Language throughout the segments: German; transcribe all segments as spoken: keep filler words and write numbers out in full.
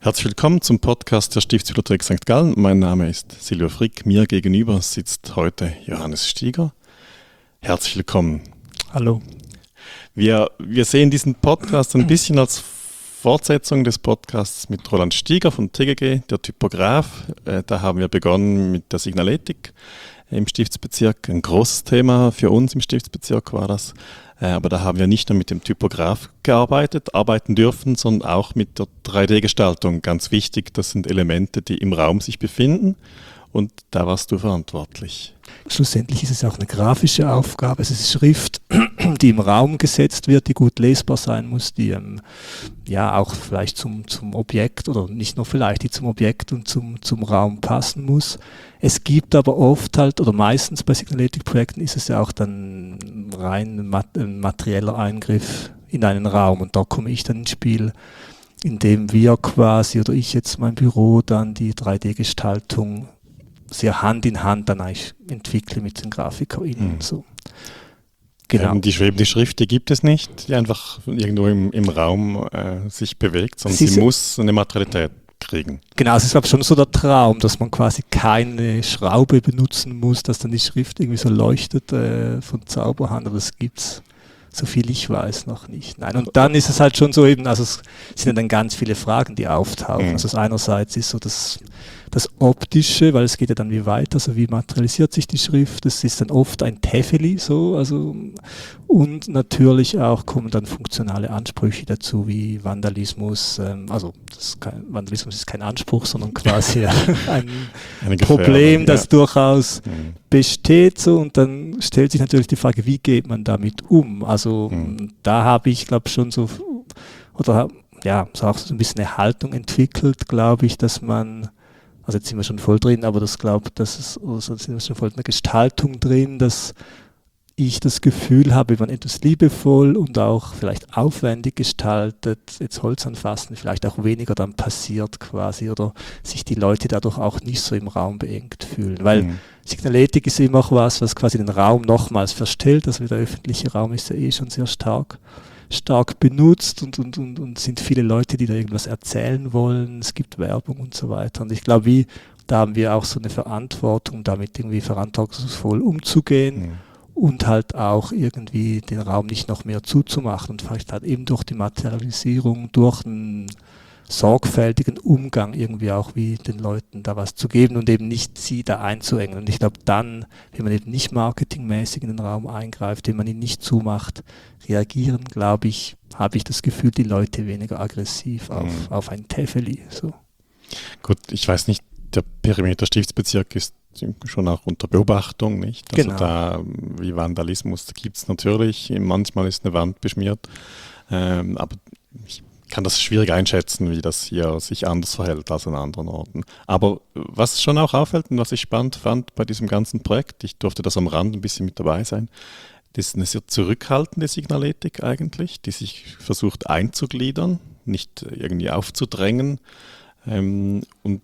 Herzlich willkommen zum Podcast der Stiftsbibliothek Sankt Gallen. Mein Name ist Silvio Frick. Mir gegenüber sitzt heute Johannes Stieger. Herzlich willkommen. Hallo. Wir, wir sehen diesen Podcast ein bisschen als Fortsetzung des Podcasts mit Roland Stieger von T G G, der Typograf. Äh, da haben wir begonnen mit der Signaletik im Stiftsbezirk. Ein großes Thema für uns im Stiftsbezirk war das. Äh, aber da haben wir nicht nur mit dem Typograf gearbeitet, arbeiten dürfen, sondern auch mit der drei D-Gestaltung. Ganz wichtig, das sind Elemente, die im Raum sich befinden. Und da warst du verantwortlich. Schlussendlich ist es auch eine grafische Aufgabe. Es ist Schrift, die im Raum gesetzt wird, die gut lesbar sein muss, die ähm, ja auch vielleicht zum, zum Objekt oder nicht nur vielleicht, die zum Objekt und zum, zum Raum passen muss. Es gibt aber oft halt, oder meistens bei Signaletik-Projekten ist es ja auch dann rein mat- ein materieller Eingriff in einen Raum. Und da komme ich dann ins Spiel, indem wir quasi, oder ich jetzt mein Büro, dann die drei D-Gestaltung sehr Hand in Hand dann eigentlich entwickle mit den GrafikerInnen mhm. und so. Genau. Ähm, die schwebende Schrift, die gibt es nicht, die einfach irgendwo im, im Raum äh, sich bewegt, sondern sie, sie muss eine Materialität kriegen. Genau, es ist glaube ich schon so der Traum, dass man quasi keine Schraube benutzen muss, dass dann die Schrift irgendwie so leuchtet äh, von Zauberhand, aber das gibt's, so viel ich weiß, noch nicht. Nein, und dann ist es halt schon so eben, also es sind ja dann ganz viele Fragen, die auftauchen. Mhm. Also es einerseits ist so das, das Optische, weil es geht ja dann wie weiter, also wie materialisiert sich die Schrift, das ist dann oft ein Tefeli so, also und natürlich auch kommen dann funktionale Ansprüche dazu, wie Vandalismus, ähm, also das ist kein, Vandalismus ist kein Anspruch, sondern quasi ein Problem, das ja. durchaus mhm. besteht so, und dann stellt sich natürlich die Frage, wie geht man damit um? Also mhm. da habe ich, glaube schon so, oder ja, so auch so ein bisschen eine Haltung entwickelt, glaube ich, dass man, also jetzt sind wir schon voll drin, aber das glaube das ist, also sind wir schon voll in der Gestaltung drin, dass ich das Gefühl habe, wenn man etwas liebevoll und auch vielleicht aufwendig gestaltet, jetzt Holz anfassen, vielleicht auch weniger dann passiert quasi, oder sich die Leute dadurch auch nicht so im Raum beengt fühlen. Weil mhm. Signaletik ist immer auch was, was quasi den Raum nochmals verstellt, also der öffentliche Raum ist ja eh schon sehr stark stark benutzt und, und, und, und sind viele Leute, die da irgendwas erzählen wollen, es gibt Werbung und so weiter. Und ich glaube, wie, da haben wir auch so eine Verantwortung, damit irgendwie verantwortungsvoll umzugehen. Mhm. Und halt auch irgendwie den Raum nicht noch mehr zuzumachen und vielleicht halt eben durch die Materialisierung, durch einen sorgfältigen Umgang irgendwie auch wie den Leuten da was zu geben und eben nicht sie da einzuengen. Und ich glaube dann, wenn man eben nicht marketingmäßig in den Raum eingreift, wenn man ihn nicht zumacht, reagieren, glaube ich, habe ich das Gefühl, die Leute weniger aggressiv auf, mhm. auf ein Tefeli. So. Gut, ich weiß nicht, der Perimeter Stiftsbezirk ist schon auch unter Beobachtung, nicht? Also genau. da, wie Vandalismus gibt es natürlich, manchmal ist eine Wand beschmiert, ähm, aber ich kann das schwierig einschätzen, wie das hier sich anders verhält als an anderen Orten. Aber was schon auch auffällt und was ich spannend fand bei diesem ganzen Projekt, ich durfte das am Rand ein bisschen mit dabei sein, das ist eine sehr zurückhaltende Signaletik eigentlich, die sich versucht einzugliedern, nicht irgendwie aufzudrängen, ähm, und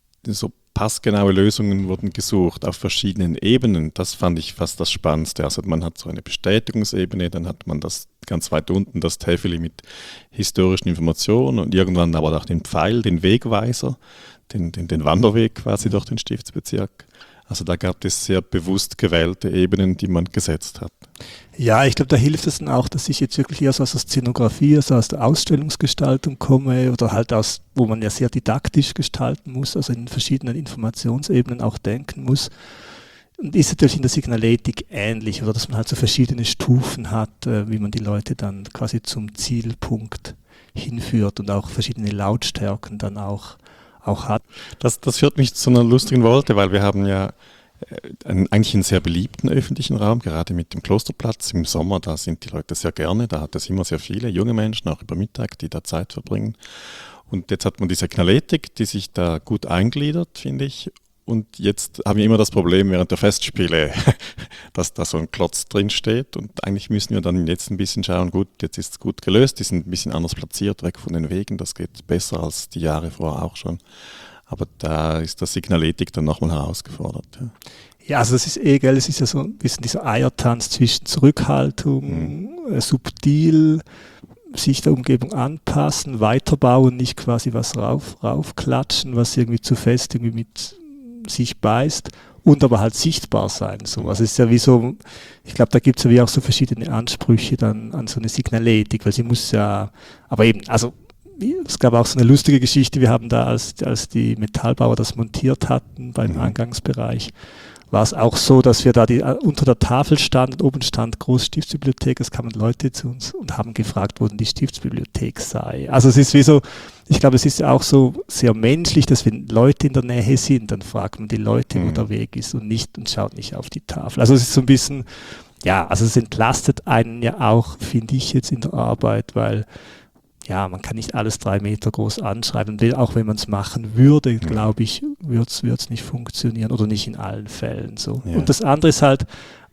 so passgenaue Lösungen wurden gesucht auf verschiedenen Ebenen. Das fand ich fast das Spannendste. Also man hat so eine Bestätigungsebene, dann hat man das ganz weit unten, das Tafeli mit historischen Informationen und irgendwann aber auch den Pfeil, den Wegweiser, den, den, den Wanderweg quasi durch den Stiftsbezirk. Also da gab es sehr bewusst gewählte Ebenen, die man gesetzt hat. Ja, ich glaube, da hilft es dann auch, dass ich jetzt wirklich eher so aus der Szenografie, also aus der Ausstellungsgestaltung komme oder halt aus, wo man ja sehr didaktisch gestalten muss, also in verschiedenen Informationsebenen auch denken muss. Und ist natürlich in der Signaletik ähnlich, oder dass man halt so verschiedene Stufen hat, äh, wie man die Leute dann quasi zum Zielpunkt hinführt und auch verschiedene Lautstärken dann auch, auch hat. Das, das führt mich zu einer lustigen Wolte, weil wir haben ja einen, eigentlich einen sehr beliebten öffentlichen Raum, gerade mit dem Klosterplatz im Sommer, da sind die Leute sehr gerne, da hat es immer sehr viele junge Menschen, auch über Mittag, die da Zeit verbringen. Und jetzt hat man die Signaletik, die sich da gut eingliedert, finde ich. Und jetzt haben wir immer das Problem während der Festspiele, dass da so ein Klotz drin steht. Und eigentlich müssen wir dann jetzt ein bisschen schauen, gut, jetzt ist es gut gelöst, die sind ein bisschen anders platziert, weg von den Wegen, das geht besser als die Jahre vorher auch schon. Aber da ist das Signaletik dann nochmal herausgefordert. Ja. Ja, also das ist eh, gell, es ist ja so ein bisschen dieser Eiertanz zwischen Zurückhaltung, mhm. äh, subtil, sich der Umgebung anpassen, weiterbauen, nicht quasi was rauf, raufklatschen, was irgendwie zu fest irgendwie mit sich beißt und aber halt sichtbar sein. So. Also es ist ja wie so, ich glaube, da gibt es ja wie auch so verschiedene Ansprüche dann an so eine Signaletik, weil sie muss ja, aber eben, also es gab auch so eine lustige Geschichte, wir haben da, als, als die Metallbauer das montiert hatten beim mhm. Eingangsbereich, war es auch so, dass wir da die, unter der Tafel standen, oben stand Großstiftsbibliothek, es kamen Leute zu uns und haben gefragt, wo denn die Stiftsbibliothek sei. Also es ist wie so, ich glaube, es ist ja auch so sehr menschlich, dass wenn Leute in der Nähe sind, dann fragt man die Leute, mhm. wo der Weg ist und nicht und schaut nicht auf die Tafel. Also es ist so ein bisschen, ja, also es entlastet einen ja auch, finde ich jetzt in der Arbeit, weil ja, man kann nicht alles drei Meter groß anschreiben. Auch wenn man es machen würde, glaube ich, würde es nicht funktionieren oder nicht in allen Fällen so. Ja. Und das andere ist halt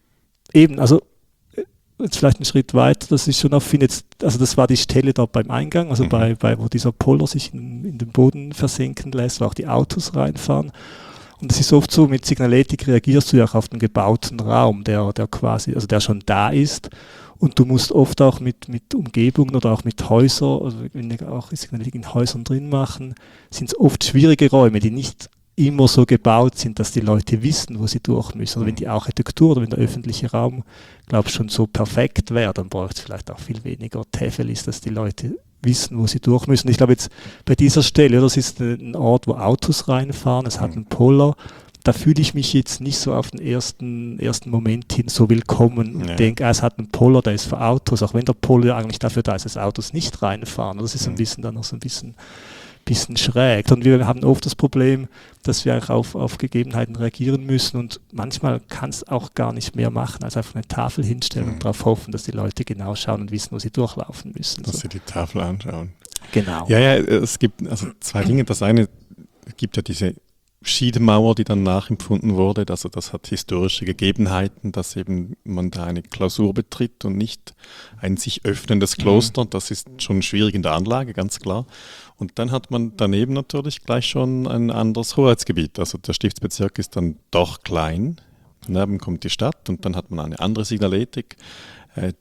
eben, also jetzt vielleicht einen Schritt weiter, das ist schon auch, finde jetzt, also das war die Stelle dort beim Eingang, also mhm. bei, bei, wo dieser Poller sich in, in den Boden versenken lässt, wo auch die Autos reinfahren. Und es ist oft so, mit Signaletik reagierst du ja auch auf den gebauten Raum, der, der quasi, also der schon da ist. Und du musst oft auch mit, mit Umgebungen oder auch mit Häusern, also wenn wir auch Signaletik in Häusern drin machen, sind es oft schwierige Räume, die nicht immer so gebaut sind, dass die Leute wissen, wo sie durch müssen. Oder wenn die Architektur oder wenn der öffentliche Raum, glaube ich, schon so perfekt wäre, dann braucht es vielleicht auch viel weniger Tafelis, dass die Leute wissen, wo sie durch müssen. Ich glaube jetzt bei dieser Stelle, das ist ein Ort, wo Autos reinfahren, es hat einen Poller, da fühle ich mich jetzt nicht so auf den ersten, ersten Moment hin so willkommen und ja. denke, ah, es hat einen Poller, der ist für Autos, auch wenn der Poller eigentlich dafür da ist, dass Autos nicht reinfahren. Das ist ein bisschen dann noch so ein bisschen, bisschen schräg. Und wir haben oft das Problem, dass wir auch auf, auf Gegebenheiten reagieren müssen und manchmal kann es auch gar nicht mehr machen, als einfach eine Tafel hinstellen mhm. und darauf hoffen, dass die Leute genau schauen und wissen, wo sie durchlaufen müssen. Dass so. sie die Tafel anschauen. Genau. Ja, ja, es gibt also zwei Dinge. Das eine, es gibt ja diese Schiedemauer, die dann nachempfunden wurde, also das hat historische Gegebenheiten, dass eben man da eine Klausur betritt und nicht ein sich öffnendes Kloster, das ist schon schwierig in der Anlage, ganz klar. Und dann hat man daneben natürlich gleich schon ein anderes Hoheitsgebiet, also der Stiftsbezirk ist dann doch klein, daneben kommt die Stadt und dann hat man eine andere Signaletik. Äh,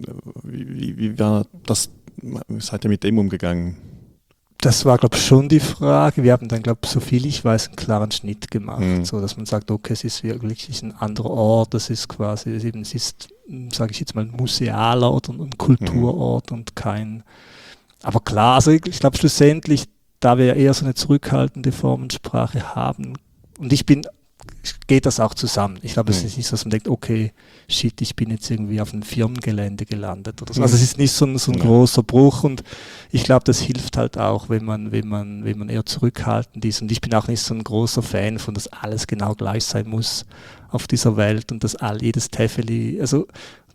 wie, wie war das, wie seid ihr mit dem umgegangen? Das war, glaube ich, schon die Frage. Wir haben dann, glaube ich, so viel ich weiß, einen klaren Schnitt gemacht, mhm. so dass man sagt, okay, es ist wirklich ein anderer Ort, das ist quasi, es ist, es ist sage ich jetzt mal, ein musealer oder ein Kulturort mhm. und kein, aber klar, also ich, ich glaube schlussendlich, da wir ja eher so eine zurückhaltende Formensprache haben und ich bin, geht das auch zusammen. Ich glaube, mhm. es ist nicht so, dass man denkt, okay, shit, ich bin jetzt irgendwie auf einem Firmengelände gelandet oder so. Also es ist nicht so ein, so ein ja. großer Bruch und ich glaube, das hilft halt auch, wenn man, wenn man, wenn man eher zurückhaltend ist und ich bin auch nicht so ein großer Fan von, dass alles genau gleich sein muss auf dieser Welt und dass all, jedes Tafeli, also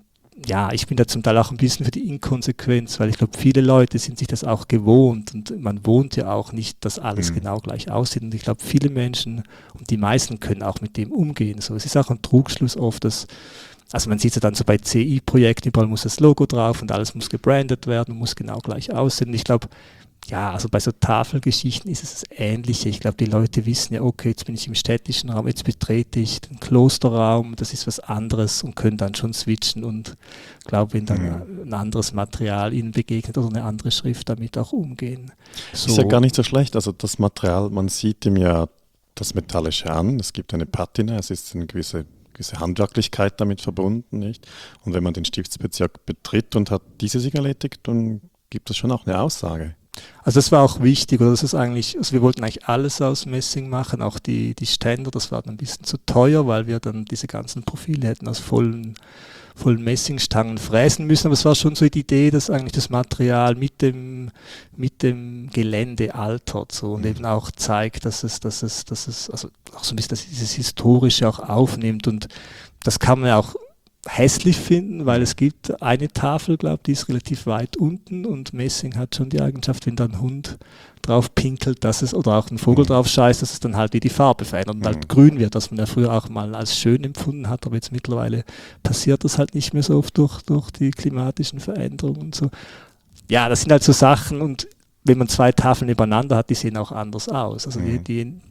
ja, ich bin da zum Teil auch ein bisschen für die Inkonsequenz, weil ich glaube, viele Leute sind sich das auch gewohnt und man wohnt ja auch nicht, dass alles mhm. genau gleich aussieht und ich glaube, viele Menschen und die meisten können auch mit dem umgehen. So, es ist auch ein Trugschluss oft, dass, also man sieht ja dann so bei C I-Projekten, überall muss das Logo drauf und alles muss gebrandet werden, muss genau gleich aussehen und ich glaube, ja, also bei so Tafelgeschichten ist es das Ähnliche. Ich glaube, die Leute wissen ja, okay, jetzt bin ich im städtischen Raum, jetzt betrete ich den Klosterraum, das ist was anderes und können dann schon switchen und glaube, wenn dann mhm. ein anderes Material ihnen begegnet oder eine andere Schrift, damit auch umgehen. So. Ist ja gar nicht so schlecht. Also das Material, man sieht ihm ja das Metallische an, es gibt eine Patina, es ist eine gewisse, gewisse Handwerklichkeit damit verbunden, nicht? Und wenn man den Stiftsbezirk betritt und hat diese Signaletik, dann gibt es schon auch eine Aussage. Also das war auch wichtig, oder das ist eigentlich, also wir wollten eigentlich alles aus Messing machen, auch die, die Ständer, das war dann ein bisschen zu teuer, weil wir dann diese ganzen Profile hätten aus vollen, vollen Messingstangen fräsen müssen, aber es war schon so die Idee, dass eigentlich das Material mit dem, mit dem Gelände altert so und eben auch zeigt, dass es, dass es, dass es, also auch so ein bisschen, dass dieses Historische auch aufnimmt und das kann man ja auch hässlich finden, weil es gibt eine Tafel, glaube ich, die ist relativ weit unten und Messing hat schon die Eigenschaft, wenn da ein Hund drauf pinkelt, dass es, oder auch ein Vogel drauf scheißt, dass es dann halt wie die Farbe verändert und halt grün wird, was man ja früher auch mal als schön empfunden hat, aber jetzt mittlerweile passiert das halt nicht mehr so oft durch, durch die klimatischen Veränderungen und so. Ja, das sind halt so Sachen und wenn man zwei Tafeln nebeneinander hat, die sehen auch anders aus. Also die, die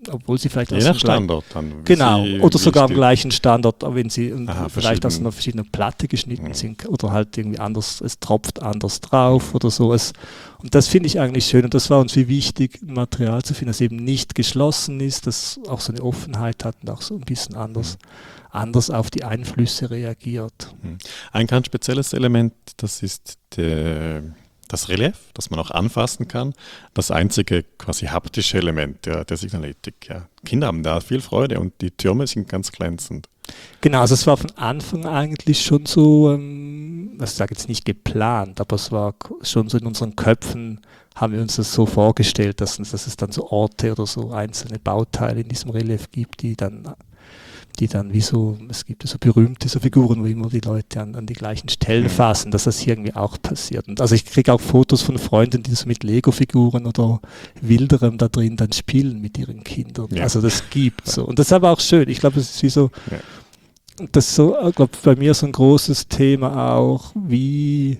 obwohl sie vielleicht Je aus nach dem gleichen- Standort dann. wie Genau, sie- oder wie sogar am die- gleichen Standort, aber wenn sie und Aha, vielleicht aus verschieden. einer verschiedenen Platte geschnitten Mhm. sind oder halt irgendwie anders, es tropft anders drauf oder so. Es, und das finde ich eigentlich schön und das war uns wie wichtig, ein Material zu finden, das eben nicht geschlossen ist, das auch so eine Offenheit hat und auch so ein bisschen anders, anders auf die Einflüsse reagiert. Ein ganz spezielles Element, das ist der, das Relief, das man auch anfassen kann. Das einzige quasi haptische Element der, der Signaletik. Ja. Kinder haben da viel Freude und die Türme sind ganz glänzend. Genau, also es war von Anfang eigentlich schon so, ähm, ich sage jetzt nicht geplant, aber es war k- schon so in unseren Köpfen, haben wir uns das so vorgestellt, dass, dass es dann so Orte oder so einzelne Bauteile in diesem Relief gibt, die dann, die dann wie so, es gibt ja so berühmte so Figuren, wo immer die Leute an, an die gleichen Stellen Mhm. fassen, dass das hier irgendwie auch passiert. Und also ich kriege auch Fotos von Freunden, die so mit Lego-Figuren oder Wilderem da drin dann spielen mit ihren Kindern. Ja. Also das gibt so. Und das ist aber auch schön. Ich glaube, es ist wie so, Ja. das ist so, ich glaube, bei mir so ein großes Thema auch, wie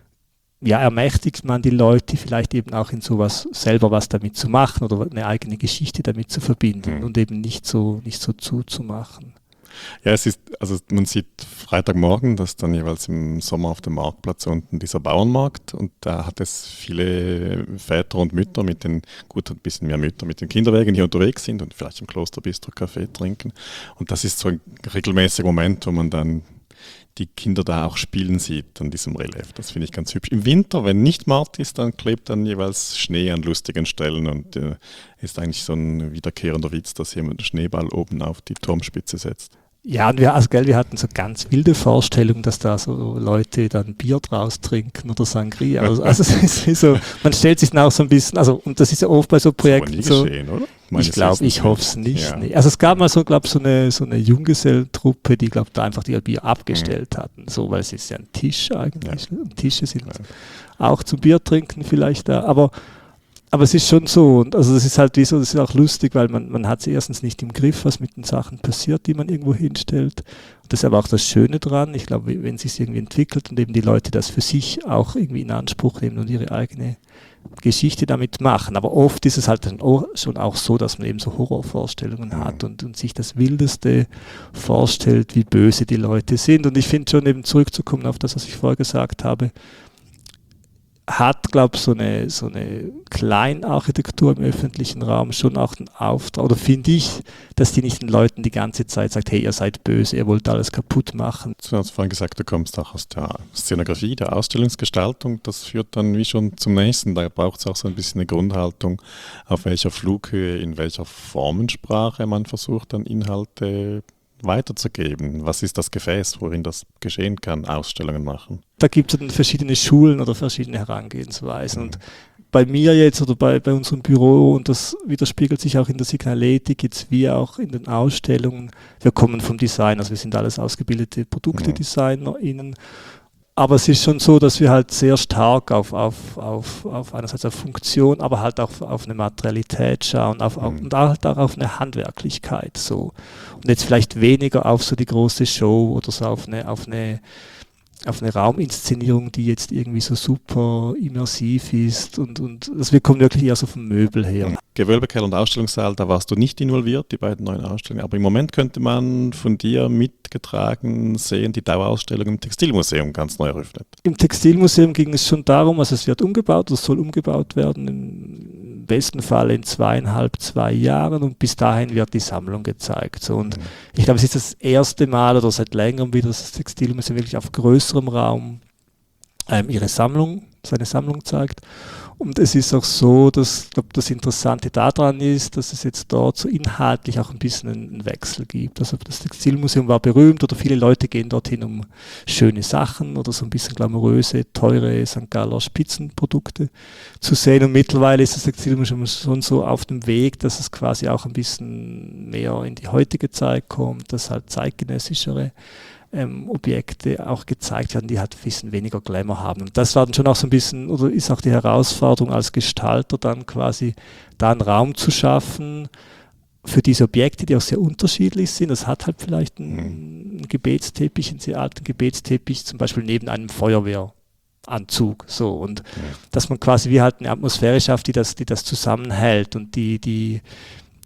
ja, ermächtigt man die Leute vielleicht eben auch in sowas selber was damit zu machen oder eine eigene Geschichte damit zu verbinden Mhm. und eben nicht so, nicht so zuzumachen. Ja, es ist, also man sieht Freitagmorgen, dass dann jeweils im Sommer auf dem Marktplatz unten dieser Bauernmarkt und da hat es viele Väter und Mütter mit den, gut ein bisschen mehr Mütter mit den Kinderwägen, die unterwegs sind und vielleicht im Klosterbistro Kaffee trinken. Und das ist so ein regelmäßiger Moment, wo man dann die Kinder da auch spielen sieht an diesem Relief. Das finde ich ganz hübsch. Im Winter, wenn nicht Mart ist, dann klebt dann jeweils Schnee an lustigen Stellen und äh, ist eigentlich so ein wiederkehrender Witz, dass jemand einen Schneeball oben auf die Turmspitze setzt. Ja, und wir, also, gell, wir hatten so ganz wilde Vorstellungen, dass da so Leute dann Bier draus trinken oder Sangria. Also, also es ist wie so, man stellt sich dann auch so ein bisschen, also und das ist ja oft bei so Das ist aber Projekten nie so. geschehen, oder? Ich Meines glaube, Wissens ich hoffe es nicht. Ja. Nee. Also es gab mal so, glaube so eine so eine Junggesellentruppe, die glaube da einfach ihr Bier abgestellt hatten, so weil es ist ja ein Tisch eigentlich. Und Tische sind Ja. auch zum Bier trinken vielleicht da, aber aber es ist schon so und also das ist halt wie so, das ist auch lustig, weil man man hat es erstens nicht im Griff, was mit den Sachen passiert, die man irgendwo hinstellt. Das ist aber auch das Schöne dran. Ich glaube, wenn es sich irgendwie entwickelt und eben die Leute das für sich auch irgendwie in Anspruch nehmen und ihre eigene Geschichte damit machen. Aber oft ist es halt dann auch schon auch so, dass man eben so Horrorvorstellungen hat und, und sich das Wildeste vorstellt, wie böse die Leute sind. Und ich finde schon eben zurückzukommen auf das, was ich vorher gesagt habe, hat, glaube ich, so eine, so eine Kleinarchitektur im öffentlichen Raum schon auch den Auftrag, oder finde ich, dass die nicht den Leuten die ganze Zeit sagt, hey, ihr seid böse, ihr wollt alles kaputt machen. Du hast vorhin gesagt, du kommst auch aus der Szenografie, der Ausstellungsgestaltung. Das führt dann wie schon zum nächsten. Da braucht es auch so ein bisschen eine Grundhaltung, auf welcher Flughöhe, in welcher Formensprache man versucht, dann Inhalte weiterzugeben. Was ist das Gefäß, worin das geschehen kann, Ausstellungen machen? Da gibt es dann verschiedene Schulen oder verschiedene Herangehensweisen. Und bei mir jetzt oder bei, bei unserem Büro, und das widerspiegelt sich auch in der Signaletik, jetzt wie auch in den Ausstellungen, wir kommen vom Design, also wir sind alles ausgebildete ProduktedesignerInnen, aber es ist schon so, dass wir halt sehr stark auf, auf, auf, auf einerseits auf Funktion, aber halt auch auf eine Materialität schauen auf, auf, Mhm. und halt auch auf eine Handwerklichkeit. So. Und jetzt vielleicht weniger auf so die große Show oder so auf eine, auf eine auf eine Rauminszenierung, die jetzt irgendwie so super immersiv ist und, und also wir kommen wirklich eher so vom Möbel her. Gewölbekeller und Ausstellungssaal, da warst du nicht involviert, die beiden neuen Ausstellungen, aber im Moment könnte man von dir mitgetragen sehen, die Dauerausstellung im Textilmuseum ganz neu eröffnet. Im Textilmuseum ging es schon darum, also es wird umgebaut, es soll umgebaut werden, im besten Fall in zweieinhalb, zwei Jahren und bis dahin wird die Sammlung gezeigt. So, und Mhm. ich glaube, es ist das erste Mal oder seit längerem wieder, dass das Textilmuseum wirklich auf größerem Raum ähm, ihre Sammlung, seine Sammlung zeigt. Und es ist auch so, dass ich glaube, das Interessante daran ist, dass es jetzt dort so inhaltlich auch ein bisschen einen Wechsel gibt. Also das Textilmuseum war berühmt oder viele Leute gehen dorthin, um schöne Sachen oder so ein bisschen glamouröse, teure Sankt Galler Spitzenprodukte zu sehen. Und mittlerweile ist das Textilmuseum schon so auf dem Weg, dass es quasi auch ein bisschen mehr in die heutige Zeit kommt, dass halt zeitgenössischere Ähm, Objekte auch gezeigt werden, die halt ein bisschen weniger Glamour haben. Und das war dann schon auch so ein bisschen, oder ist auch die Herausforderung als Gestalter dann quasi, da einen Raum zu schaffen für diese Objekte, die auch sehr unterschiedlich sind. Das hat halt vielleicht einen, einen Gebetsteppich, einen sehr alten Gebetsteppich, zum Beispiel neben einem Feuerwehranzug. So. Und Ja. dass man quasi wie halt eine Atmosphäre schafft, die das, die das zusammenhält und die, die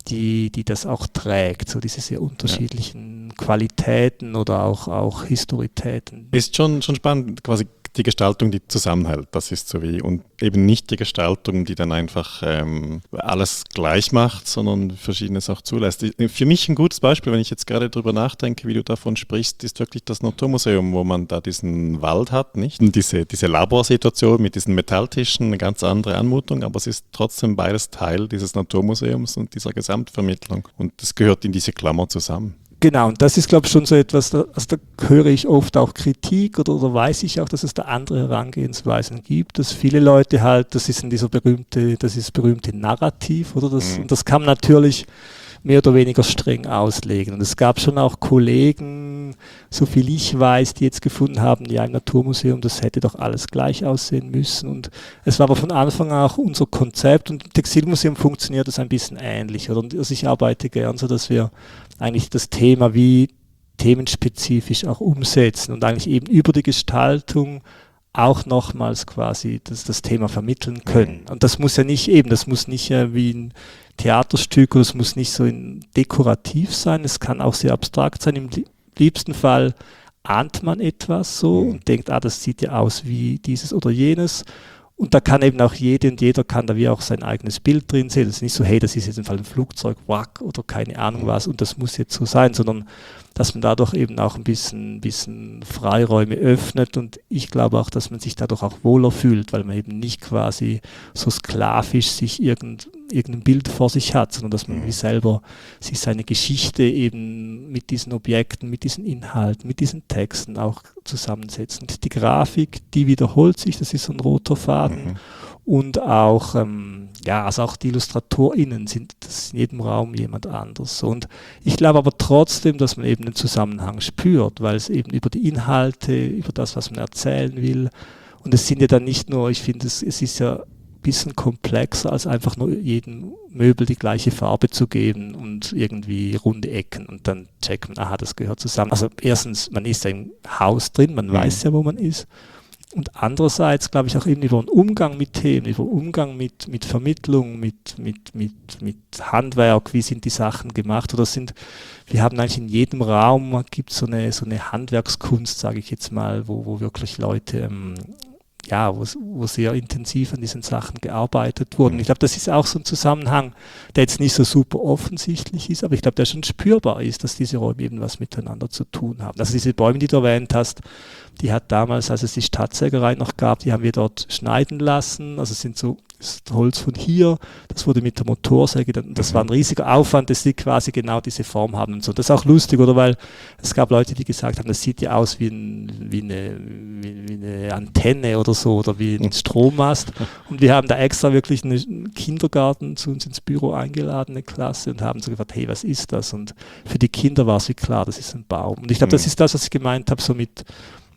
die, die das auch trägt, so diese sehr unterschiedlichen ja. Qualitäten oder auch, auch Historitäten. Ist schon, schon spannend, quasi die Gestaltung, die zusammenhält, das ist so wie, und eben nicht die Gestaltung, die dann einfach ähm, alles gleich macht, sondern Verschiedenes auch zulässt. Für mich ein gutes Beispiel, wenn ich jetzt gerade darüber nachdenke, wie du davon sprichst, ist wirklich das Naturmuseum, wo man da diesen Wald hat, nicht? Und diese, diese Laborsituation mit diesen Metalltischen, eine ganz andere Anmutung, aber es ist trotzdem beides Teil dieses Naturmuseums und dieser Gesamtvermittlung. Und das gehört in diese Klammer zusammen. Genau, und das ist, glaube ich, schon so etwas, da, also da höre ich oft auch Kritik oder, oder weiß ich auch, dass es da andere Herangehensweisen gibt, dass viele Leute halt, das ist in dieser berühmte, das ist berühmte Narrativ, oder das, mhm. und das kann man natürlich mehr oder weniger streng auslegen. Und es gab schon auch Kollegen, so viel ich weiß, die jetzt gefunden haben, ja, im Naturmuseum, das hätte doch alles gleich aussehen müssen. Und es war aber von Anfang an auch unser Konzept, und im Textilmuseum funktioniert das ein bisschen ähnlich. Oder? Und also ich arbeite gern so, dass wir eigentlich das Thema wie themenspezifisch auch umsetzen und eigentlich eben über die Gestaltung auch nochmals quasi das, das Thema vermitteln können. Und das muss ja nicht eben, das muss nicht äh, wie ein Theaterstück oder es muss nicht so in dekorativ sein, es kann auch sehr abstrakt sein. Im liebsten Fall ahnt man etwas so und denkt, ah, das sieht ja aus wie dieses oder jenes. Und da kann eben auch jede und jeder kann da wie auch sein eigenes Bild drin sehen. Das ist nicht so, hey, das ist jetzt im Fall ein Flugzeug, wack, oder keine Ahnung was und das muss jetzt so sein, sondern dass man dadurch eben auch ein bisschen, bisschen Freiräume öffnet, und ich glaube auch, dass man sich dadurch auch wohler fühlt, weil man eben nicht quasi so sklavisch sich irgend, irgendein Bild vor sich hat, sondern dass man wie selber sich seine Geschichte eben mit diesen Objekten, mit diesen Inhalten, mit diesen Texten auch zusammensetzt. Und die Grafik, die wiederholt sich, das ist so ein roter Faden. Mhm. Und auch, ähm, ja, also auch die IllustratorInnen sind das in jedem Raum jemand anders. Und ich glaube aber trotzdem, dass man eben den Zusammenhang spürt, weil es eben über die Inhalte, über das, was man erzählen will. Und es sind ja dann nicht nur, ich finde, es, es ist ja ein bisschen komplexer, als einfach nur jedem Möbel die gleiche Farbe zu geben und irgendwie runde Ecken und dann checkt man, aha, das gehört zusammen. Also erstens, man ist ja im Haus drin, man mhm. weiß ja, wo man ist. Und andererseits, glaube ich, auch eben über den Umgang mit Themen, über Umgang mit, mit Vermittlung, mit, mit, mit, mit Handwerk, wie sind die Sachen gemacht, oder sind, wir haben eigentlich in jedem Raum, gibt so eine, so eine Handwerkskunst, sage ich jetzt mal, wo, wo wirklich Leute, ähm, ja, wo, wo sehr intensiv an diesen Sachen gearbeitet wurden. Ich glaube, das ist auch so ein Zusammenhang, der jetzt nicht so super offensichtlich ist, aber ich glaube, der schon spürbar ist, dass diese Räume eben was miteinander zu tun haben. Also diese Bäume, die du erwähnt hast, die hat damals, als es die Stadtsägerei noch gab, die haben wir dort schneiden lassen. Also es sind so das Holz von hier, das wurde mit der Motorsäge, das war ein riesiger Aufwand, dass die quasi genau diese Form haben und so. Das ist auch lustig, oder? Weil es gab Leute, die gesagt haben, das sieht ja aus wie, ein, wie, eine, wie, wie eine Antenne oder so, oder wie ein Strommast. Und wir haben da extra wirklich einen Kindergarten zu uns ins Büro eingeladen, eine Klasse, und haben so gefragt, hey, was ist das? Und für die Kinder war es wie klar, das ist ein Baum. Und ich glaube, das ist das, was ich gemeint habe, so mit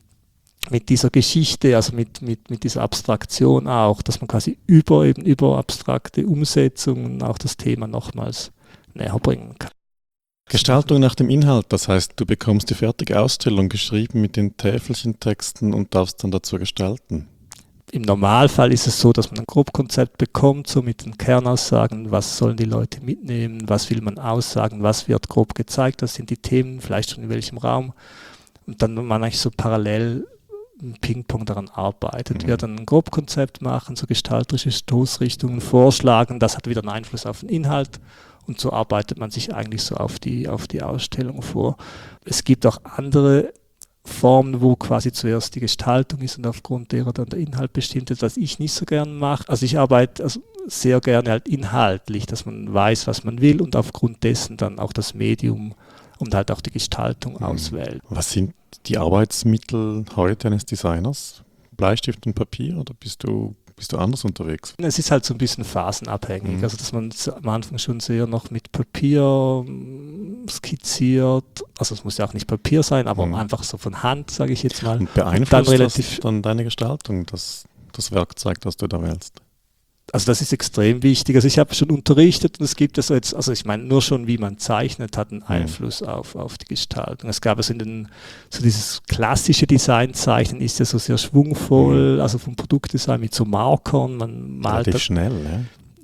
mit dieser Geschichte, also mit, mit, mit dieser Abstraktion auch, dass man quasi über eben über abstrakte Umsetzungen auch das Thema nochmals näher bringen kann. Gestaltung nach dem Inhalt, das heißt, du bekommst die fertige Ausstellung geschrieben mit den Täfelchentexten und darfst dann dazu gestalten. Im Normalfall ist es so, dass man ein Grobkonzept bekommt, so mit den Kernaussagen, was sollen die Leute mitnehmen, was will man aussagen, was wird grob gezeigt, das sind die Themen, vielleicht schon in welchem Raum. Und dann man eigentlich so parallel Ping-Pong daran arbeitet. Mhm. Wir dann ein Grobkonzept machen, so gestalterische Stoßrichtungen vorschlagen, das hat wieder einen Einfluss auf den Inhalt, und so arbeitet man sich eigentlich so auf die, auf die Ausstellung vor. Es gibt auch andere Formen, wo quasi zuerst die Gestaltung ist und aufgrund derer dann der Inhalt bestimmt ist, was ich nicht so gern mache. Also ich arbeite also sehr gerne halt inhaltlich, dass man weiß, was man will, und aufgrund dessen dann auch das Medium und halt auch die Gestaltung mhm. auswählt. Was sind die Arbeitsmittel heute eines Designers? Bleistift und Papier, oder bist du, bist du anders unterwegs? Es ist halt so ein bisschen phasenabhängig, mhm. also dass man am Anfang schon sehr noch mit Papier skizziert, also es muss ja auch nicht Papier sein, aber mhm. einfach so von Hand, sage ich jetzt mal. Und beeinflusst dann relativ das dann deine Gestaltung, das, das Werkzeug, das du da wählst? Also das ist extrem wichtig. Also ich habe schon unterrichtet, und es gibt es jetzt, also ich meine, nur schon wie man zeichnet, hat einen Einfluss mhm. auf, auf die Gestaltung. Es gab es in den, so dieses klassische Designzeichnen ist ja so sehr schwungvoll, mhm. also vom Produktdesign mit so Markern, man malt relativ schnell, ja.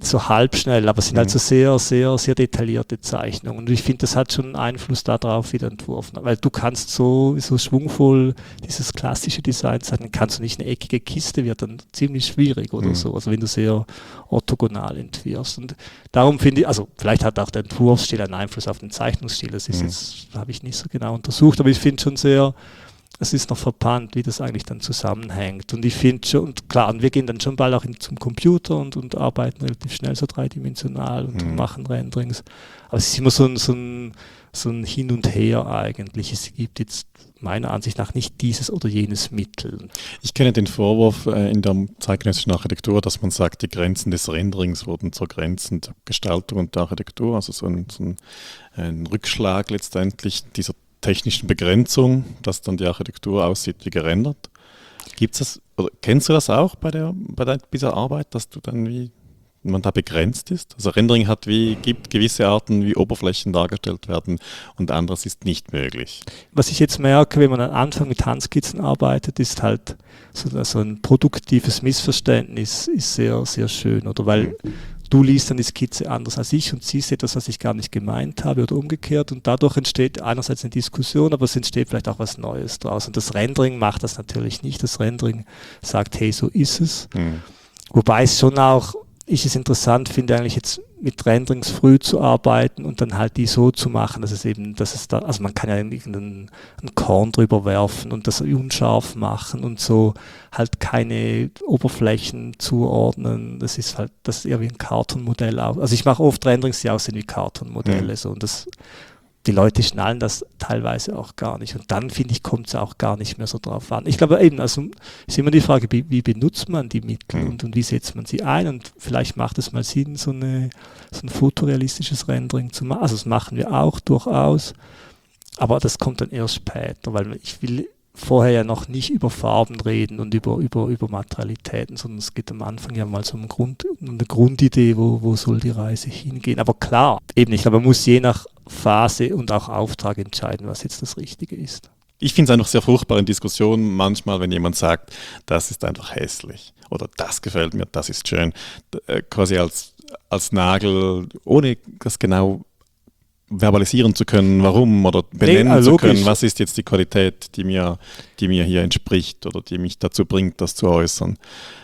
so halbschnell, aber es sind Mhm. halt so sehr, sehr, sehr detaillierte Zeichnungen. Und ich finde, das hat schon einen Einfluss darauf, wie der Entwurf, weil du kannst so, so schwungvoll dieses klassische Design zeichnen, kannst du nicht eine eckige Kiste, wird dann ziemlich schwierig oder Mhm. so, also wenn du sehr orthogonal entwirfst. Und darum finde ich, also vielleicht hat auch der Entwurfsstil einen Einfluss auf den Zeichnungsstil, das ist Mhm. jetzt, habe ich nicht so genau untersucht, aber ich finde schon sehr, es ist noch verpannt, wie das eigentlich dann zusammenhängt. Und ich finde schon, und klar, und wir gehen dann schon bald auch in, zum Computer und, und arbeiten relativ schnell so dreidimensional und, Mhm. und machen Renderings. Aber es ist immer so ein, so, ein, so ein Hin und Her eigentlich. Es gibt jetzt meiner Ansicht nach nicht dieses oder jenes Mittel. Ich kenne den Vorwurf äh, in der zeitgenössischen Architektur, dass man sagt, die Grenzen des Renderings wurden zur Grenzen der Gestaltung und der Architektur, also so ein, so ein, ein Rückschlag letztendlich dieser technischen Begrenzung, dass dann die Architektur aussieht wie gerendert. Gibt's das, oder kennst du das auch bei der bei der, dieser Arbeit, dass du dann wie man da begrenzt ist? Also Rendering hat wie gibt gewisse Arten, wie Oberflächen dargestellt werden und anderes ist nicht möglich. Was ich jetzt merke, wenn man am Anfang mit Handskizzen arbeitet, ist halt so, so ein produktives Missverständnis ist sehr, sehr schön, oder weil du liest dann die Skizze anders als ich und siehst etwas, was ich gar nicht gemeint habe oder umgekehrt und dadurch entsteht einerseits eine Diskussion, aber es entsteht vielleicht auch was Neues draus und das Rendering macht das natürlich nicht. Das Rendering sagt, hey, so ist es. Hm. Wobei es schon auch, ich es interessant finde, eigentlich jetzt mit Renderings früh zu arbeiten und dann halt die so zu machen, dass es eben, dass es da, also man kann ja irgendeinen einen Korn drüber werfen und das unscharf machen und so halt keine Oberflächen zuordnen. Das ist halt, das ist eher wie ein Cartoon-Modell auch. Also ich mache oft Renderings, die aussehen wie Cartoon-Modelle, Mhm. so und das, die Leute schnallen das teilweise auch gar nicht. Und dann, finde ich, kommt es auch gar nicht mehr so drauf an. Ich glaube eben, also ist immer die Frage, wie, wie benutzt man die Mittel Mhm. und, und wie setzt man sie ein? Und vielleicht macht es mal Sinn, so, eine, so ein fotorealistisches Rendering zu machen. Also das machen wir auch durchaus. Aber das kommt dann erst später, weil ich will vorher ja noch nicht über Farben reden und über, über, über Materialitäten, sondern es geht am Anfang ja mal so um Grund, um eine Grundidee, wo, wo soll die Reise hingehen. Aber klar, eben nicht, aber man muss je nach Phase und auch Auftrag entscheiden, was jetzt das Richtige ist. Ich finde es einfach sehr furchtbar in Diskussionen manchmal, wenn jemand sagt, das ist einfach hässlich oder das gefällt mir, das ist schön, D- äh, quasi als, als Nagel, ohne das genau verbalisieren zu können, warum oder benennen Nee, äh, zu logisch. können, was ist jetzt die Qualität, die mir, die mir hier entspricht oder die mich dazu bringt, das zu äußern.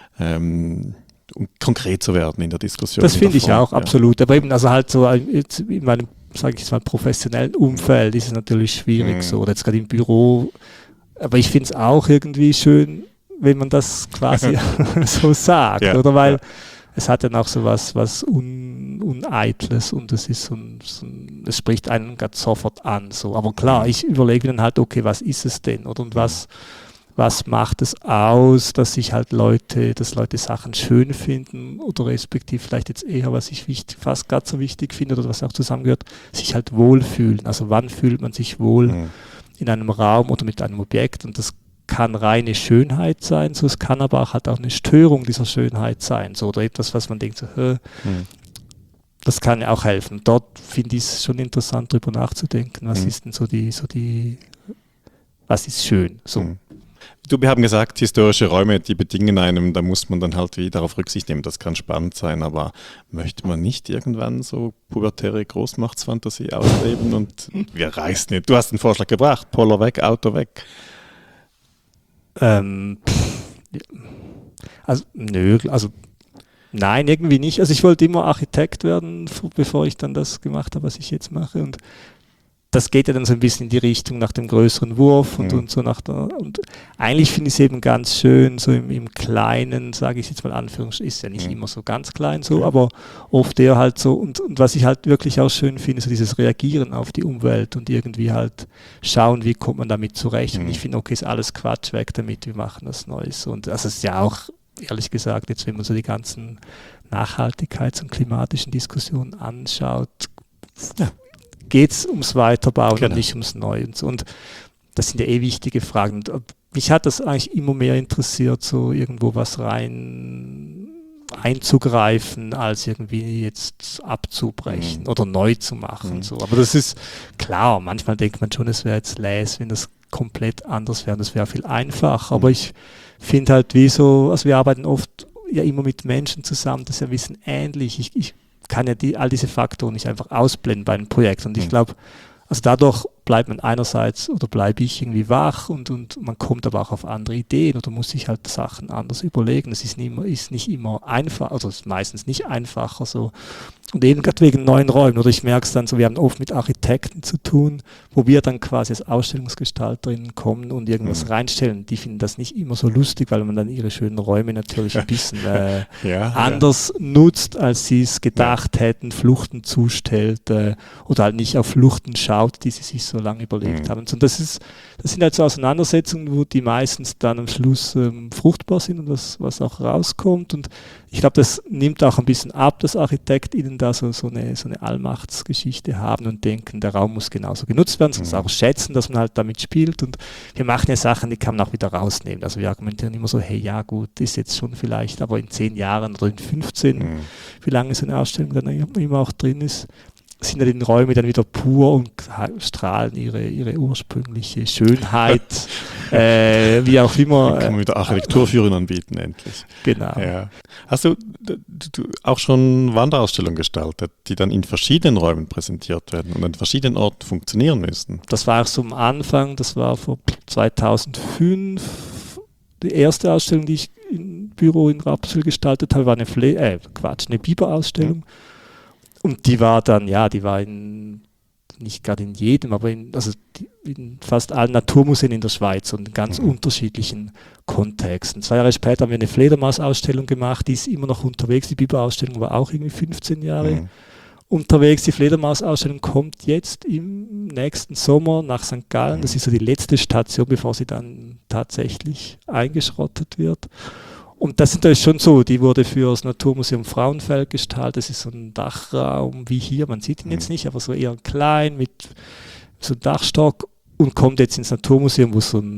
Ähm, um konkret zu werden in der Diskussion. Das finde ich davor, auch, ja. absolut. Aber eben, also halt so jetzt in meinem, sage ich jetzt mal, professionellen Umfeld ist es natürlich schwierig Mhm. so. Oder jetzt gerade im Büro. Aber ich finde es auch irgendwie schön, wenn man das quasi so sagt, Ja, oder? Weil ja. es hat dann auch so was, was un, Uneitles und es ist so ein, so ein, es spricht einen gerade sofort an. So. Aber klar, ich überlege mir dann halt, okay, was ist es denn? Oder und was, was macht es aus, dass sich halt Leute, dass Leute Sachen schön finden oder respektive vielleicht jetzt eher, was ich wichtig, fast gerade so wichtig finde oder was auch zusammengehört, sich halt wohlfühlen. Also wann fühlt man sich wohl Mhm. in einem Raum oder mit einem Objekt und das kann reine Schönheit sein, so es kann aber auch halt auch eine Störung dieser Schönheit sein, so oder etwas, was man denkt, so, hä, Mhm. das kann ja auch helfen. Dort finde ich es schon interessant, drüber nachzudenken, was Mhm. ist denn so die, so die, was ist schön, so. Mhm. Du, wir haben gesagt, historische Räume, die bedingen einem, da muss man dann halt wie darauf Rücksicht nehmen, das kann spannend sein, aber möchte man nicht irgendwann so pubertäre Großmachtsfantasie ausleben und wir reißen nicht. Du hast den Vorschlag gebracht, Poller weg, Auto weg. Ähm, pff, also, nö, also, nein, irgendwie nicht. Also, ich wollte immer Architekt werden, f- bevor ich dann das gemacht habe, was ich jetzt mache. Und das geht ja dann so ein bisschen in die Richtung nach dem größeren Wurf und, Mhm. und so nach der. Und eigentlich finde ich es eben ganz schön, so im, im Kleinen, sage ich jetzt mal Anführungsstrichen, ist ja nicht Mhm. immer so ganz klein so, aber oft eher halt so. Und, und was ich halt wirklich auch schön finde, so dieses Reagieren auf die Umwelt und irgendwie halt schauen, wie kommt man damit zurecht. Mhm. Und ich finde, okay, ist alles Quatsch, weg damit, wir machen das Neues. Und das ist ja auch, ehrlich gesagt, jetzt wenn man so die ganzen Nachhaltigkeits- und klimatischen Diskussionen anschaut, Ja. geht es ums Weiterbauen Genau. und nicht ums Neue. Und, so. Und das sind ja eh wichtige Fragen. Und ob- mich hat das eigentlich immer mehr interessiert, so irgendwo was rein einzugreifen, als irgendwie jetzt abzubrechen Mhm. oder neu zu machen. Mhm. So. Aber das ist klar, manchmal denkt man schon, es wäre jetzt läss, wenn das komplett anders wäre. Das wäre viel einfacher. Aber Mhm. ich finde halt, wie so, also wir arbeiten oft ja immer mit Menschen zusammen, das ist ja ein bisschen ähnlich. Ich, ich kann ja die, all diese Faktoren nicht einfach ausblenden bei einem Projekt. Und ich Mhm. glaube, also dadurch bleibt man einerseits oder bleibe ich irgendwie wach und, und man kommt aber auch auf andere Ideen oder muss sich halt Sachen anders überlegen. Es ist nicht immer, ist nicht immer einfach, also es ist meistens nicht einfacher so. Und eben gerade wegen neuen Räumen, oder ich merke es dann so, wir haben oft mit Architekten zu tun, wo wir dann quasi als Ausstellungsgestalterinnen kommen und irgendwas Mhm. reinstellen. Die finden das nicht immer so lustig, weil man dann ihre schönen Räume natürlich ein bisschen äh, Ja, anders nutzt, als sie es gedacht hätten, Fluchten zustellt äh, oder halt nicht auf Fluchten schaut, die sie sich so lange überlegt Mhm. haben. Und das ist, das sind halt so Auseinandersetzungen, wo die meistens dann am Schluss ähm, fruchtbar sind und was, was auch rauskommt. Und ich glaube, das nimmt auch ein bisschen ab, dass ArchitektInnen da so, so, eine, so eine Allmachtsgeschichte haben und denken, der Raum muss genauso genutzt werden, sonst Mhm. auch schätzen, dass man halt damit spielt. Und wir machen ja Sachen, die kann man auch wieder rausnehmen. Also wir argumentieren immer so, hey, ja gut, ist jetzt schon vielleicht, aber in zehn Jahren oder in fünfzehn, Mhm. wie lange so eine Ausstellung dann immer auch drin ist, sind ja die Räume dann wieder pur und strahlen ihre, ihre ursprüngliche Schönheit, äh, wie auch immer. Dann kann man wieder Architekturführungen anbieten, endlich. Genau. Ja. Hast du, du, du auch schon Wanderausstellungen gestaltet, die dann in verschiedenen Räumen präsentiert werden und an verschiedenen Orten funktionieren müssen? Das war auch so am Anfang, das war vor zweitausendfünf. Die erste Ausstellung, die ich im Büro in Rapperswil gestaltet habe, war eine Fle äh, Quatsch, eine Biberausstellung. Und die war dann, ja, die war in, nicht gerade in jedem, aber in, also die, in fast allen Naturmuseen in der Schweiz und in ganz Mhm. unterschiedlichen Kontexten. Zwei Jahre später haben wir eine Fledermaus-Ausstellung gemacht, die ist immer noch unterwegs. Die Biberausstellung war auch irgendwie fünfzehn Jahre Mhm. unterwegs. Die Fledermaus-Ausstellung kommt jetzt im nächsten Sommer nach Sankt Gallen. Das ist so die letzte Station, bevor sie dann tatsächlich eingeschrottet wird. Und das ist natürlich schon so, die wurde für das Naturmuseum Frauenfeld gestaltet. Das ist so ein Dachraum wie hier, man sieht ihn jetzt Mhm. nicht, aber so eher klein mit so einem Dachstock und kommt jetzt ins Naturmuseum, wo so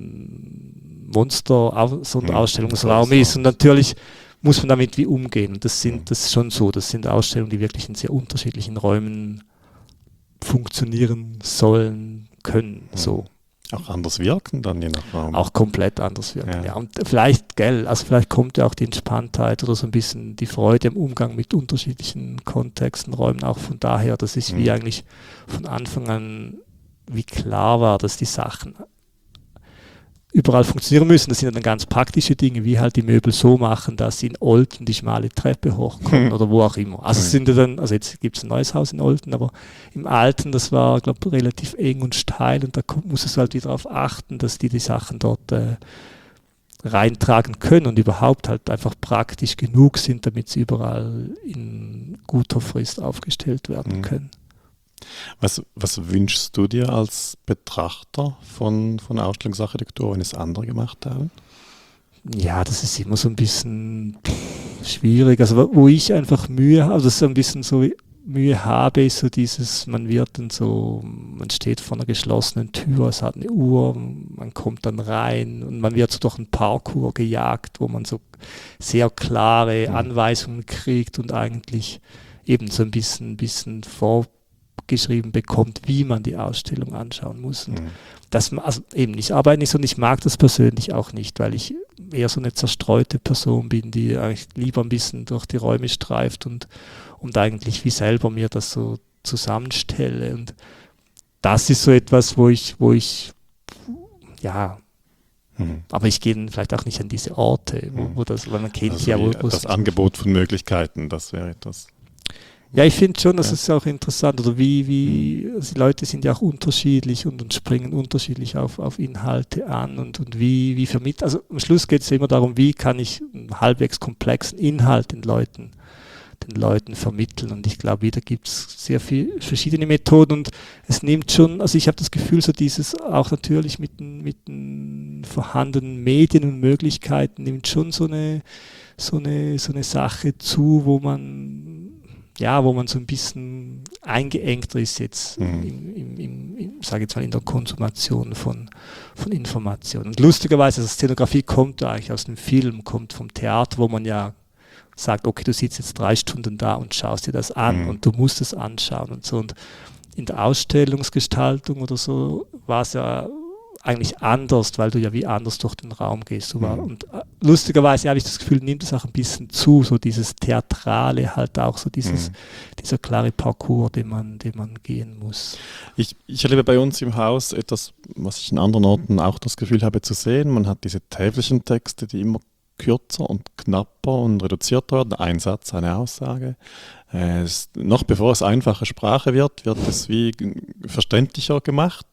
ein Monster, so ein Mhm. Ausstellungsraum Groß, ist. Und natürlich muss man damit wie umgehen. Und das sind, Mhm. das ist schon so, das sind Ausstellungen, die wirklich in sehr unterschiedlichen Räumen funktionieren sollen, können, Mhm. so. Auch anders wirken dann je nach Raum. Auch komplett anders wirken. Ja. Ja. Und vielleicht, gell, also vielleicht kommt ja auch die Entspanntheit oder so ein bisschen die Freude im Umgang mit unterschiedlichen Kontexten, Räumen auch von daher, dass ich Mhm. wie eigentlich von Anfang an wie klar war, dass die Sachen überall funktionieren müssen. Das sind dann ganz praktische Dinge, wie halt die Möbel so machen, dass sie in Olten die schmale Treppe hochkommen Hm. oder wo auch immer. Also Hm. sind ja dann, also jetzt gibt es ein neues Haus in Olten, aber im Alten, das war, glaube ich, relativ eng und steil und da kommt, muss es halt wieder darauf achten, dass die die Sachen dort äh, reintragen können und überhaupt halt einfach praktisch genug sind, damit sie überall in guter Frist aufgestellt werden Hm. können. Was, was wünschst du dir als Betrachter von, von Ausstellungsarchitektur, wenn es andere gemacht haben? Ja, das ist immer so ein bisschen schwierig. Also wo- wo ich einfach Mühe habe, also so ein bisschen so wie Mühe habe, ist so dieses, man wird dann so, man steht vor einer geschlossenen Tür, es hat eine Uhr, man kommt dann rein und man wird so durch einen Parkour gejagt, wo man so sehr klare Mhm. Anweisungen kriegt und eigentlich eben so ein bisschen, bisschen vorgeschrieben bekommt, wie man die Ausstellung anschauen muss. Und Mhm. das, also eben, ich arbeite nicht so und ich mag das persönlich auch nicht, weil ich eher so eine zerstreute Person bin, die eigentlich lieber ein bisschen durch die Räume streift und, und eigentlich wie selber mir das so zusammenstelle. Und das ist so etwas, wo ich, wo ich, ja, Mhm. aber ich gehe dann vielleicht auch nicht an diese Orte, wo, wo das, weil man kennt Also ja, wo, wie wo das es- Angebot von Möglichkeiten, das wäre etwas. Ja, ich finde schon, das Ja. ist auch interessant. Oder wie, wie, also die Leute sind ja auch unterschiedlich und, und springen unterschiedlich auf, auf Inhalte an und, und wie, wie vermittelt. Also am Schluss geht es ja immer darum, wie kann ich einen halbwegs komplexen Inhalt den Leuten, den Leuten vermitteln. Und ich glaube, da gibt es sehr viele verschiedene Methoden und es nimmt schon, also ich habe das Gefühl, so dieses auch natürlich mit den, mit den vorhandenen Medien und Möglichkeiten nimmt schon so eine, so eine, so eine Sache zu, wo man ja, wo man so ein bisschen eingeengter ist jetzt, Mhm. im, im, im, im, sage jetzt mal, in der Konsumation von, von Informationen. Und lustigerweise, also Szenografie kommt ja eigentlich aus dem Film, kommt vom Theater, wo man ja sagt, okay, du sitzt jetzt drei Stunden da und schaust dir das an Mhm. und du musst es anschauen und so. Und in der Ausstellungsgestaltung oder so war es ja eigentlich anders, weil du ja wie anders durch den Raum gehst. Du war, Mhm. und lustigerweise habe ich das Gefühl, nimmt es auch ein bisschen zu, so dieses Theatrale halt auch, so dieses, mhm. dieser klare Parcours, den man, den man gehen muss. Ich, ich erlebe bei uns im Haus etwas, was ich in anderen Orten auch das Gefühl habe zu sehen. Man hat diese täglichen Texte, die immer kürzer und knapper und reduzierter werden. Ein Satz, eine Aussage. Äh, es, noch bevor es einfache Sprache wird, wird es wie verständlicher gemacht.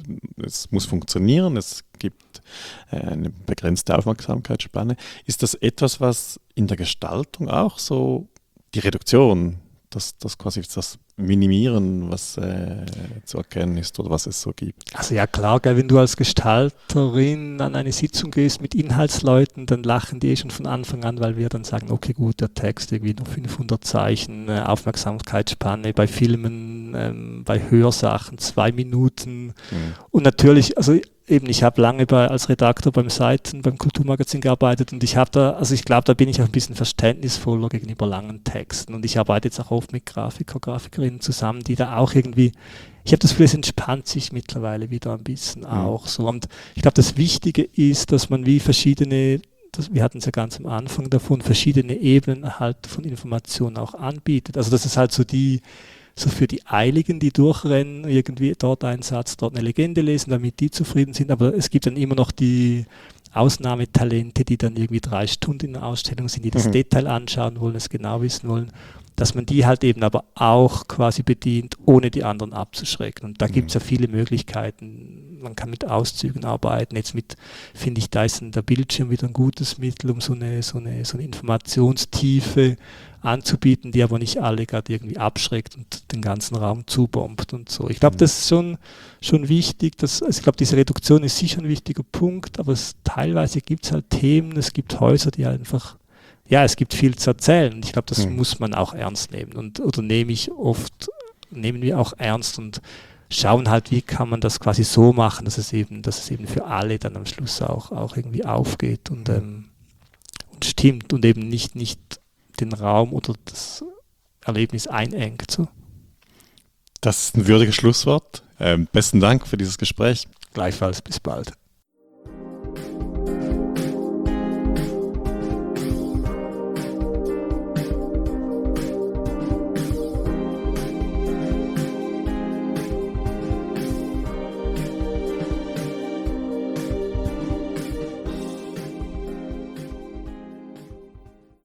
Es muss funktionieren, es gibt äh, eine begrenzte Aufmerksamkeitsspanne. Ist das etwas, was in der Gestaltung auch so, die Reduktion, das, das quasi das Minimieren, was äh, zu erkennen ist oder was es so gibt? Also ja klar, gell, wenn du als Gestalterin an eine Sitzung gehst mit Inhaltsleuten, dann lachen die eh schon von Anfang an, weil wir dann sagen, okay gut, der Text irgendwie nur fünfhundert Zeichen, äh, Aufmerksamkeitsspanne, bei Filmen, ähm, bei Hörsachen zwei Minuten mhm. und natürlich, also eben, ich habe lange bei, als Redakteur beim Seiten, beim Kulturmagazin gearbeitet und ich habe da, also ich glaube, da bin ich auch ein bisschen verständnisvoller gegenüber langen Texten und ich arbeite jetzt auch oft mit Grafiker, Grafikerinnen zusammen, die da auch irgendwie, ich habe das Gefühl, es entspannt sich mittlerweile wieder ein bisschen mhm. auch so und ich glaube, das Wichtige ist, dass man wie verschiedene, das, wir hatten es ja ganz am Anfang davon, verschiedene Ebenen halt von Informationen auch anbietet, also das ist halt so die so für die Eiligen, die durchrennen, irgendwie dort einen Satz, dort eine Legende lesen, damit die zufrieden sind. Aber es gibt dann immer noch die Ausnahmetalente, die dann irgendwie drei Stunden in der Ausstellung sind, die das mhm. Detail anschauen wollen, es genau wissen wollen, dass man die halt eben aber auch quasi bedient, ohne die anderen abzuschrecken. Und da mhm. gibt es ja viele Möglichkeiten. Man kann mit Auszügen arbeiten. Jetzt mit, finde ich, da ist der Bildschirm wieder ein gutes Mittel, um so eine, so eine, so eine Informationstiefe anzubieten, die aber nicht alle gerade irgendwie abschreckt und den ganzen Raum zubombt und so. Ich glaube, mhm. das ist schon, schon wichtig. Dass, also ich glaube, diese Reduktion ist sicher ein wichtiger Punkt, aber es, teilweise gibt es halt Themen, es gibt Häuser, die einfach, ja, es gibt viel zu erzählen. Und ich glaube, das mhm. muss man auch ernst nehmen. Und, oder nehme ich oft, nehmen wir auch ernst und schauen halt, wie kann man das quasi so machen, dass es eben, dass es eben für alle dann am Schluss auch, auch irgendwie aufgeht und, ähm, und stimmt und eben nicht, nicht den Raum oder das Erlebnis einengt. So. Das ist ein würdiges Schlusswort. Ähm, besten Dank für dieses Gespräch. Gleichfalls, bis bald.